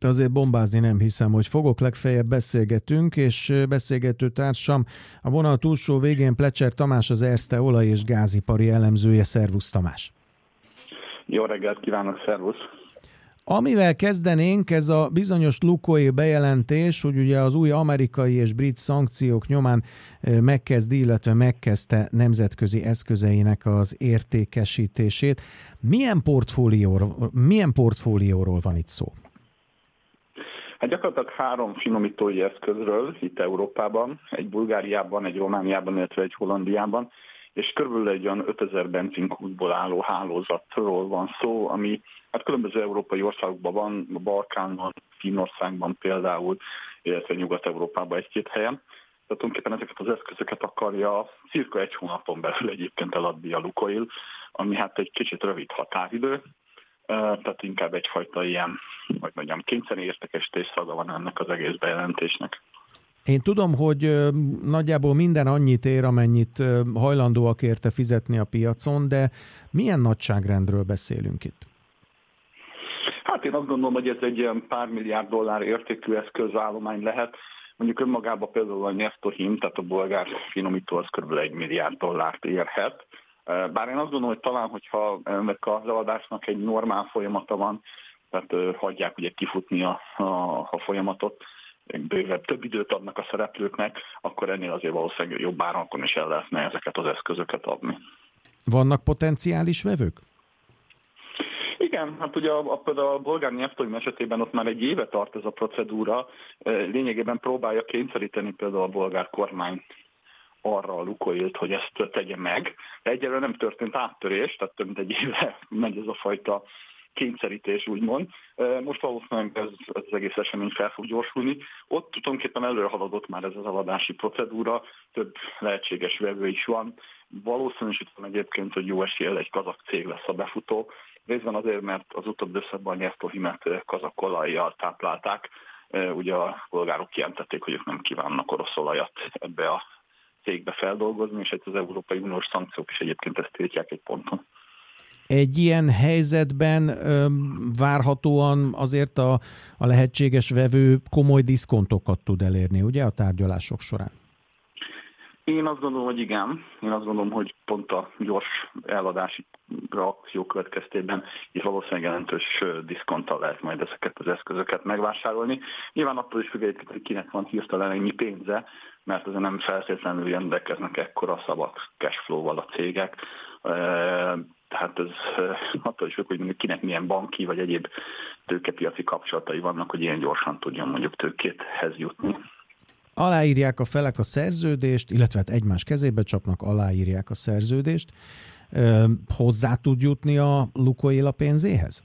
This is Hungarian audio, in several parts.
Azért bombázni nem hiszem, hogy fogok, legfeljebb beszélgetünk, és beszélgető társam a vonal túlsó végén Plecser Tamás, az Erste olaj- és gázipari elemzője. Szervusz, Tamás! Jó reggelt kívánok, szervusz! Amivel kezdenénk, ez a bizonyos Lukoil bejelentés, hogy ugye az új amerikai és brit szankciók nyomán megkezdi, illetve megkezdte nemzetközi eszközeinek az értékesítését. Milyen portfólióról van itt szó? Hát gyakorlatilag 3 finomítói eszközről itt Európában, egy Bulgáriában, egy Romániában, illetve egy Hollandiában, és körülbelül egy olyan 5000 benzinkútból álló hálózatról van szó, ami hát különböző európai országokban van, a Balkánon, Finnországban például, illetve Nyugat-Európában egy-két helyen. Tehát tulajdonképpen ezeket az eszközöket akarja cirka 1 hónapon belül egyébként eladni a Lukoil, ami hát egy kicsit rövid határidő, tehát inkább egyfajta ilyen, hogy mondjam, kényszeri értékesítés szaga van ennek az egész bejelentésnek. Én tudom, hogy nagyjából minden annyit ér, amennyit hajlandóak érte fizetni a piacon, de milyen nagyságrendről beszélünk itt? Hát én azt gondolom, hogy ez egy ilyen pár milliárd dollár értékű eszközállomány lehet. Mondjuk önmagában például a Neftohim, tehát a bolgár finomító, az kb. 1 milliárd dollárt érhet. Bár én azt gondolom, hogy talán, hogyha ennek az eladásnak egy normál folyamata van, tehát hagyják ugye kifutni a folyamatot, bővebb, több időt adnak a szereplőknek, akkor ennél azért valószínűleg jobb árakon is el lehetne ezeket az eszközöket adni. Vannak potenciális vevők? Igen, hát ugye például a bolgár Neftohim esetében ott már egy éve tart ez a procedúra, lényegében próbálja kényszeríteni például a bolgár kormány arra a Lukoilt, hogy ezt tegye meg. De egyelőre nem történt áttörés, tehát több mint egy éve megy ez a fajta kényszerítés, úgymond. Most valószínűleg ez az egész esemény fel fog gyorsulni. Ott tulajdonképpen előre haladott már ez az eladási procedúra, több lehetséges vevő is van. Valószínűsítem egyébként, hogy jó eséllyel egy kazak cég lesz a befutó. Részben azért, mert az utóbbi időszakban a Neftohimet kazak olajjal táplálták. Ugye a bolgárok kijelentették, hogy ők nem kívánnak orosz olajat ebbe a cégbe feldolgozni, és az Európai Uniós szankciók is egyébként ezt tiltják egy ponton. Egy ilyen helyzetben várhatóan azért a lehetséges vevő komoly diszkontokat tud elérni, ugye, a tárgyalások során? Én azt gondolom, hogy igen. Én azt gondolom, hogy pont a gyors eladási akció következtében itt valószínűleg jelentős diszkonttal lehet majd ezeket az eszközöket megvásárolni. Nyilván attól is függ, hogy kinek van hirtelen ennyi pénze, mert azért nem feltétlenül rendelkeznek ekkora szabad cashflow-val a cégek. Tehát ez attól is függ, hogy mondjuk kinek milyen banki vagy egyéb tőkepiaci kapcsolatai vannak, hogy ilyen gyorsan tudjon mondjuk tőkéthez jutni. Aláírják a felek a szerződést, illetve hát egymás kezébe csapnak, aláírják a szerződést. Hozzá tud jutni a Lukoil a pénzéhez?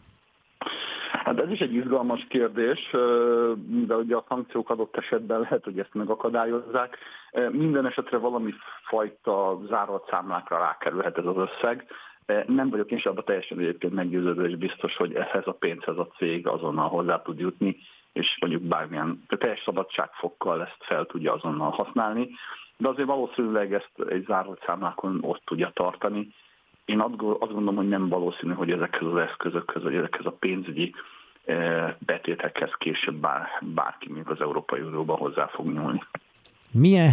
Hát ez is egy izgalmas kérdés, de ugye a szankciók adott esetben lehet, hogy ezt megakadályozzák. Minden esetre valami fajta zárolt számlákra rákerülhet ez az összeg. Nem vagyok én sem abban teljesen egyébként meggyőződő, és biztos, hogy ehhez a pénzhez a cég azonnal hozzá tud jutni, és mondjuk bármilyen teljes szabadságfokkal ezt fel tudja azonnal használni, de azért valószínűleg ezt egy zárolt számlákon ott tudja tartani. Én azt gondolom, hogy nem valószínű, hogy ezekhez az eszközökhöz, vagy ezekhez a pénzügyi betétekhez később bárki még az Európai Unióban hozzá fog nyúlni. Milyen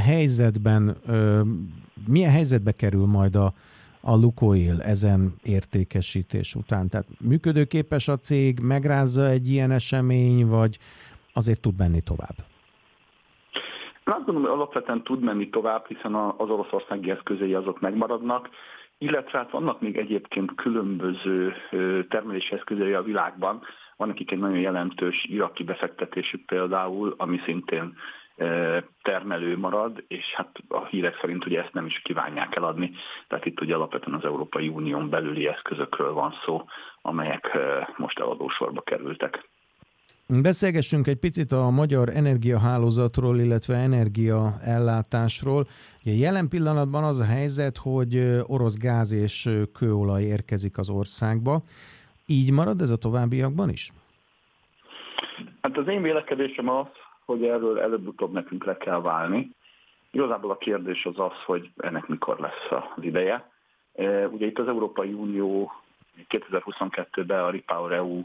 helyzetbe kerül majd a Lukoil ezen értékesítés után? Tehát működőképes a cég, megrázza egy ilyen esemény, vagy azért tud menni tovább? Én azt gondolom, hogy alapvetően tud menni tovább, hiszen az oroszországi eszközei azok megmaradnak, illetve hát vannak még egyébként különböző termelési eszközei a világban. Van nekik egy nagyon jelentős iraki befektetésük például, ami szintén termelő marad, és hát a hírek szerint ugye ezt nem is kívánják eladni. Tehát itt ugye alapvetően az Európai Unión belüli eszközökről van szó, amelyek most eladósorba kerültek. Beszélgessünk egy picit a magyar energiahálózatról, illetve energiaellátásról. Ugye jelen pillanatban az a helyzet, hogy orosz gáz és kőolaj érkezik az országba. Így marad ez a továbbiakban is? Hát az én vélekedésem az, hogy erről előbb-utóbb nekünk le kell válni. Igazából a kérdés az, hogy ennek mikor lesz az ideje. Ugye itt az Európai Unió 2022-ben a REPowerEU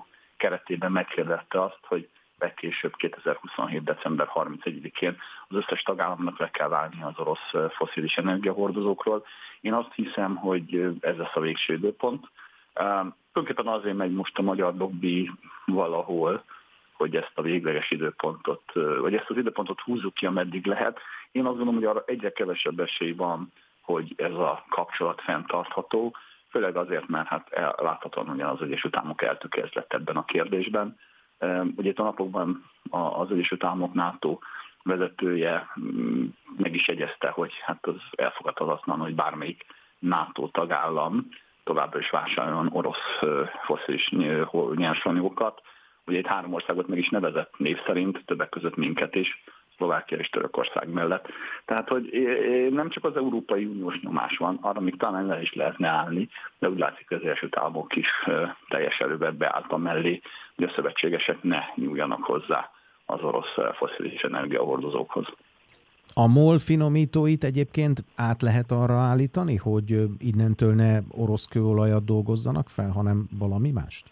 keretében meghirdette azt, hogy legkésőbb 2027. december 31-én az összes tagállamnak le kell válni az orosz fosszilis energiahordozókról. Én azt hiszem, hogy ez lesz a végső időpont. Tulajdonképpen azért megy most a magyar lobby valahol, hogy ezt a végleges időpontot, vagy ezt az időpontot húzzuk ki, ameddig lehet. Én azt gondolom, hogy arra egyre kevesebb esély van, hogy ez a kapcsolat fenntartható, főleg azért, mert hát láthatóan, hogy az Egyesült Államok eltökélt ebben a kérdésben. Ugye itt a napokban az Egyesült Államok NATO vezetője meg is jegyezte, hogy hát az elfogadhatatlan, hogy bármelyik NATO tagállam továbbra is vásároljon orosz fosszilis nyersanyagokat. Ugye itt 3 országot meg is nevezett név szerint, többek között minket is, Szlovákia és Törökország mellett. Tehát, hogy nem csak az Európai Uniós nyomás van, arra még talán le is lehetne állni, de úgy látszik, hogy az Egyesült Államok is teljes erőben beállt mellé, hogy a szövetségesek ne nyúljanak hozzá az orosz fosszilis energiahordozókhoz. A MOL finomítóit egyébként át lehet arra állítani, hogy innentől ne orosz kőolajat dolgozzanak fel, hanem valami mást?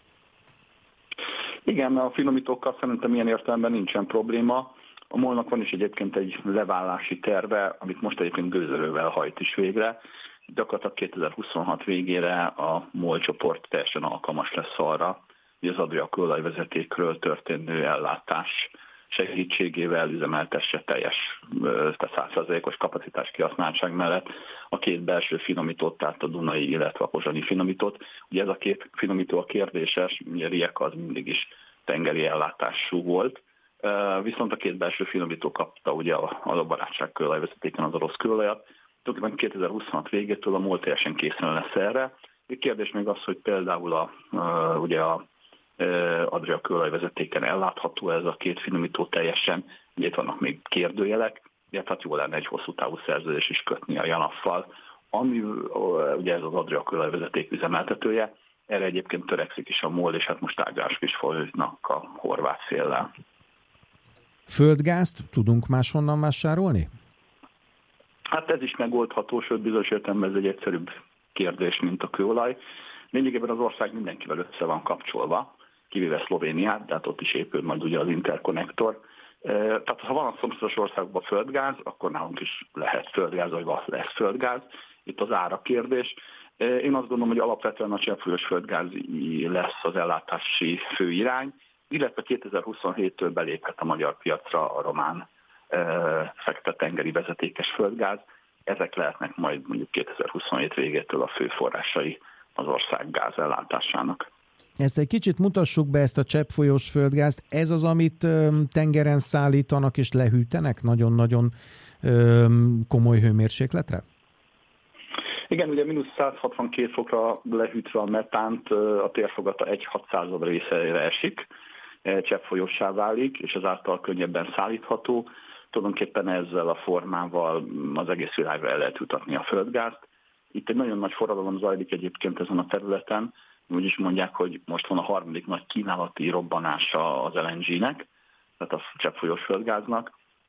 Igen, a finomítókkal szerintem ilyen értelemben nincsen probléma. A MOL-nak van is egyébként egy leválási terve, amit most egyébként gőzerővel hajt is végre. Gyakorlatilag 2026 végére a MOL csoport teljesen alkalmas lesz arra, hogy az Adria kőolajvezetékről történő ellátás segítségével üzemeltesse teljes, tehát 100%-os kapacitás kihasználtság mellett a 2 belső finomítót, tehát a Dunai, illetve a pozsonyi finomítót. Ugye ez a 2 finomító a kérdéses, ugye Rijeka az mindig is tengeri ellátású volt, viszont a 2 belső finomító kapta ugye a barátság kőolajvezetéken az orosz kőolajat. Tulajdonképpen 2026 végétől a MOL teljesen készen lesz erre. A kérdés még az, hogy például ugye a Adria kőolajvezetéken ellátható ez a 2 finomító teljesen, ugye itt vannak még kérdőjelek, de hát jó lenne egy hosszú távú szerződés is kötni a JANAF-val, ami ugye ez az Adria kőolajvezeték üzemeltetője, erre egyébként törekszik is a MOL, és hát most tárgyalások is folynak a horvát féllel. Földgázt tudunk máshonnan vásárolni? Hát ez is megoldható, sőt bizonyos értelemben ez egy egyszerűbb kérdés, mint a kőolaj. Lényegében az ország mindenkivel össze van kapcsolva, kivéve Szlovéniát, de hát ott is épül majd ugye az interkonnektor. Tehát ha van a szomszédos országban földgáz, akkor nálunk is lehet földgáz, vagy lesz földgáz. Itt az ára kérdés. Én azt gondolom, hogy alapvetően a cseppfolyós földgáz lesz az ellátási főirány, illetve 2027-től beléphet a magyar piacra a román fekete-tengeri vezetékes földgáz. Ezek lehetnek majd mondjuk 2027 végétől a fő forrásai az ország gázellátásának. Ezt egy kicsit mutassuk be, ezt a cseppfolyós földgázt. Ez az, amit tengeren szállítanak és lehűtenek nagyon-nagyon komoly hőmérsékletre? Igen, ugye -162 fokra lehűtve a metánt, a térfogata 1/600 részeire esik, cseppfolyossá válik, és ezáltal könnyebben szállítható. Tulajdonképpen ezzel a formával az egész világra el lehet jutatni a földgázt. Itt egy nagyon nagy forradalom zajlik egyébként ezen a területen. Úgy is mondják, hogy most van a 3. nagy kínálati robbanása az LNG-nek, tehát a cseppfolyós földgáznak.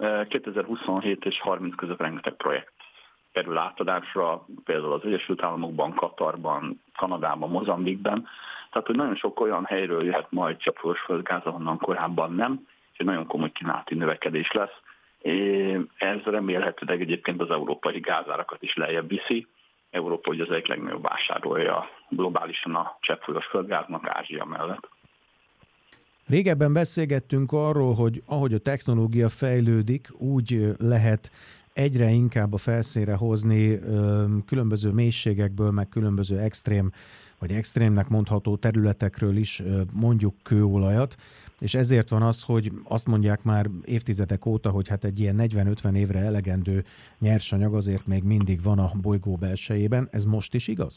2027 és 30 között rengeteg projekt kerül átadásra, például az Egyesült Államokban, Katarban, Kanadában, Mozambikben. Tehát, hogy nagyon sok olyan helyről jöhet majd cseppfolyós földgáz, ahonnan korábban nem, és egy nagyon komoly kínálati növekedés lesz. Ez remélhetőleg egyébként az európai gázárakat is lejjebb viszi. Európa ugye az egyik legnagyobb vásárolja globálisan a cseppfolyós földgáznak Ázsia mellett. Régebben beszélgettünk arról, hogy ahogy a technológia fejlődik, úgy lehet egyre inkább a felszínre hozni különböző mélységekből, meg különböző extrém, vagy extrémnek mondható területekről is mondjuk kőolajat, és ezért van az, hogy azt mondják már évtizedek óta, hogy hát egy ilyen 40-50 évre elegendő nyersanyag azért még mindig van a bolygó belsejében. Ez most is igaz?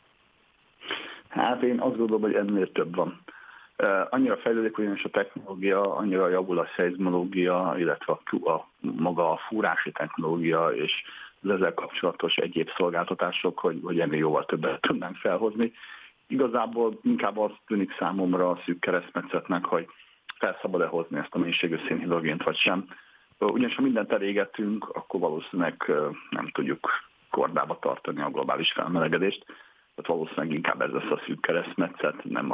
Hát én azt gondolom, hogy ennél több van. Annyira fejlődik ugyanis a technológia, annyira javul a szeizmológia, illetve maga a fúrási technológia és az ezzel kapcsolatos egyéb szolgáltatások, hogy ennél jóval többet tudnánk felhozni. Igazából inkább az tűnik számomra a szűk keresztmetszetnek, hogy fel szabad-e hozni ezt a mélységű szénhidrogént vagy sem. Ugyanis ha mindent elégetünk, akkor valószínűleg nem tudjuk kordába tartani a globális felmelegedést. Tehát valószínűleg inkább ez lesz a szűk keresztmetszet, nem a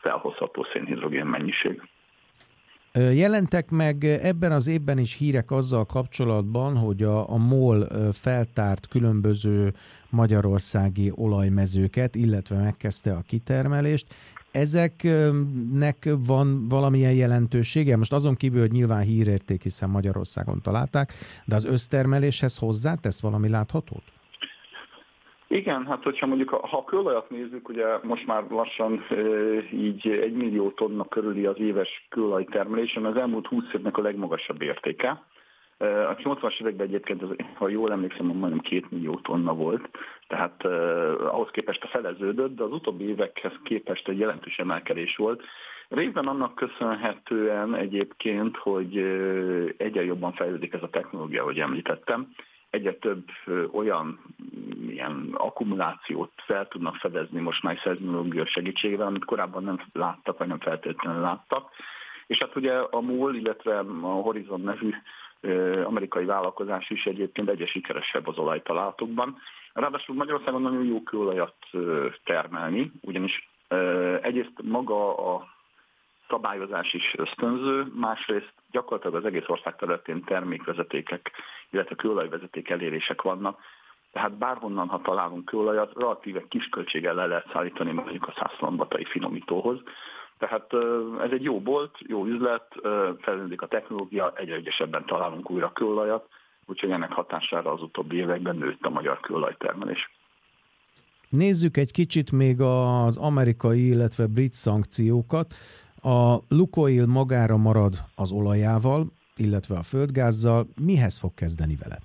felhozható szénhidrogén mennyiség. Jelentek meg ebben az évben is hírek azzal kapcsolatban, hogy a MOL feltárt különböző magyarországi olajmezőket, illetve megkezdte a kitermelést. Ezeknek van valamilyen jelentősége? Most azon kívül, hogy nyilván hírérték, hiszen Magyarországon találták, de az össztermeléshez hozzátesz valami láthatót? Igen, hát hogyha mondjuk, ha a kőolajat nézzük, ugye most már lassan így 1 millió tonna körüli az éves kőolajtermelés, az elmúlt 20 évnek a legmagasabb értéke. A 80-as években egyébként, ha jól emlékszem, majdnem 2 millió tonna volt, tehát ahhoz képest a feleződött, de az utóbbi évekhez képest egy jelentős emelkedés volt. Részben annak köszönhetően egyébként, hogy egyre jobban fejlődik ez a technológia, ahogy említettem. Egyre több olyan ilyen akkumulációt fel tudnak fedezni most már szeizmológia segítségével, amit korábban nem láttak, vagy nem feltétlenül láttak. És hát ugye a MOL, illetve a Horizon nevű amerikai vállalkozás is egyébként egyre sikeresebb az olajtalálatokban. Ráadásul Magyarországon nagyon jó kőolajat termelni, ugyanis egyrészt maga a szabályozás is ösztönző, másrészt gyakorlatilag az egész ország területén termékvezetékek, illetve kőolajvezeték elérések vannak. Tehát bárhonnan, ha találunk kőolajat, relatíve kis költséggel le lehet szállítani mondjuk a Szászlombatai finomítóhoz. Tehát ez egy jó bolt, jó üzlet, fejlődik a technológia, egyre ügyesebben találunk újra kőolajat, úgyhogy ennek hatására az utóbbi években nőtt a magyar kőolajtermelés. Nézzük egy kicsit még az amerikai, illetve brit szankciókat. A Lukoil magára marad az olajával, illetve a földgázzal. Mihez fog kezdeni vele?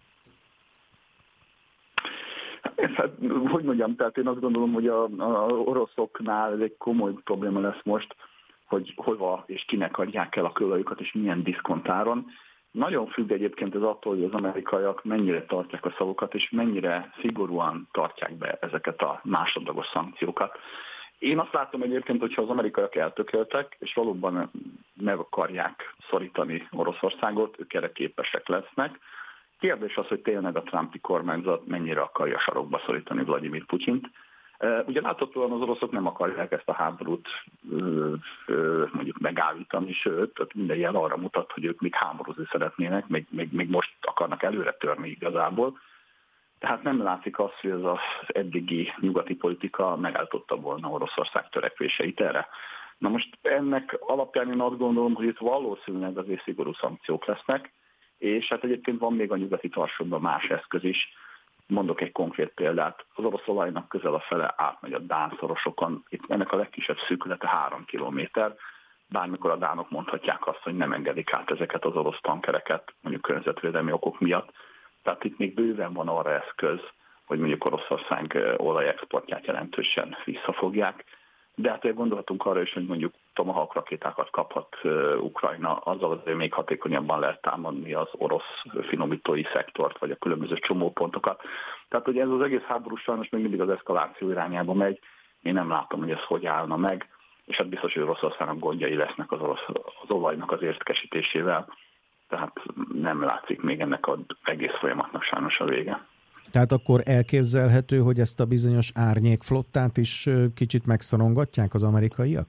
Hát, hogy mondjam, tehát én azt gondolom, hogy a oroszoknál ez egy komoly probléma lesz most, hogy hova és kinek adják el a kőolajukat, és milyen diszkontáron. Nagyon függ egyébként ez attól, hogy az amerikaiak mennyire tartják a szavukat, és mennyire szigorúan tartják be ezeket a másodlagos szankciókat. Én azt látom egyébként, hogyha az amerikaiak eltökéltek, és valóban meg akarják szorítani Oroszországot, ők erre képesek lesznek. Kérdés az, hogy tényleg a Trumpi kormányzat mennyire akarja sarokba szorítani Vladimir Putyint. Ugye láthatóan az oroszok nem akarják ezt a háborút mondjuk megállítani, sőt, tehát minden jel arra mutat, hogy ők még háborúzni szeretnének, még most akarnak előre törni igazából. Tehát nem látszik azt, hogy ez az eddigi nyugati politika megállította volna Oroszország törekvéseit erre. Na most ennek alapján én azt gondolom, hogy itt valószínűleg azért szigorú szankciók lesznek, és hát egyébként van még a nyugati tarsolyban más eszköz is. Mondok egy konkrét példát. Az orosz olajnak közel a fele átmegy a dán szorosokon. Itt ennek a legkisebb szűkülete 3 kilométer. Bármikor a dánok mondhatják azt, hogy nem engedik át ezeket az orosz tankereket, mondjuk környezetvédelmi okok miatt. Tehát itt még bőven van arra eszköz, hogy mondjuk Oroszország olajexportját jelentősen visszafogják. De hát gondolhatunk arra is, hogy mondjuk Tomahawk rakétákat kaphat Ukrajna, azzal azért még hatékonyabban lehet támadni az orosz finomítói szektort, vagy a különböző csomópontokat. Tehát, hogy ez az egész háború sajnos még mindig az eszkaláció irányába megy. Én nem látom, hogy ez hogy állna meg, és hát biztos, hogy Oroszországnak gondjai lesznek az olajnak az értékesítésével. Tehát nem látszik még ennek az egész folyamatnak sajnos a vége. Tehát akkor elképzelhető, hogy ezt a bizonyos árnyékflottát is kicsit megszorongatják az amerikaiak?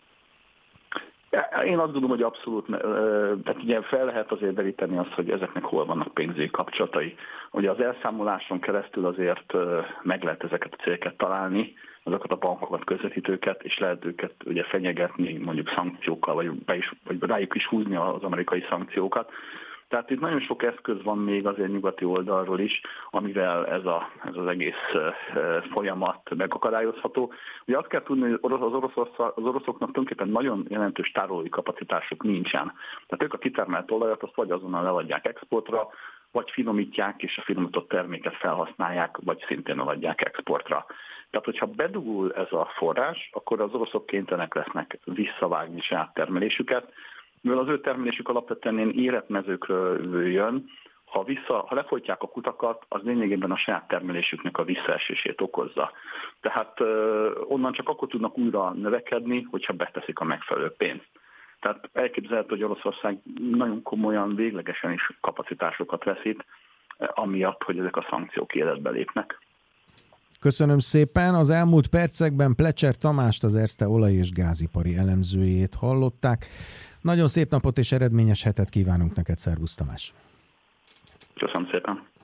Én azt gondolom, hogy abszolút, tehát ugye fel lehet azért deríteni azt, hogy ezeknek hol vannak pénzügyi kapcsolatai. Ugye az elszámoláson keresztül azért meg lehet ezeket a cégeket találni, azokat a bankokat, közvetítőket, és lehet őket ugye fenyegetni mondjuk szankciókkal, vagy rájuk is húzni az amerikai szankciókat. Tehát itt nagyon sok eszköz van még azért nyugati oldalról is, amivel ez az egész folyamat megakadályozható. Ugye azt kell tudni, hogy az oroszoknak tulajdonképpen nagyon jelentős tárolói kapacitásuk nincsen. Tehát ők a kitermelt olajat azt vagy azonnal eladják exportra, vagy finomítják, és a finomított terméket felhasználják, vagy szintén eladják exportra. Tehát, hogyha bedugul ez a forrás, akkor az oroszok kénytelenek lesznek visszavágni saját termelésüket, mivel az ő termelésük alapvetően ilyen érett mezőkről jön, ha lefolytják a kutakat, az lényegében a saját termelésüknek a visszaesését okozza. Tehát onnan csak akkor tudnak újra növekedni, hogyha beteszik a megfelelő pénzt. Tehát elképzelhető, hogy Oroszország nagyon komolyan, véglegesen is kapacitásokat veszít, amiatt, hogy ezek a szankciók életbe lépnek. Köszönöm szépen. Az elmúlt percekben Plecser Tamást, az Erste olaj- és gázipari elemzőjét hallották. Nagyon szép napot és eredményes hetet kívánunk neked, szervusz Tamás! Köszönöm szépen!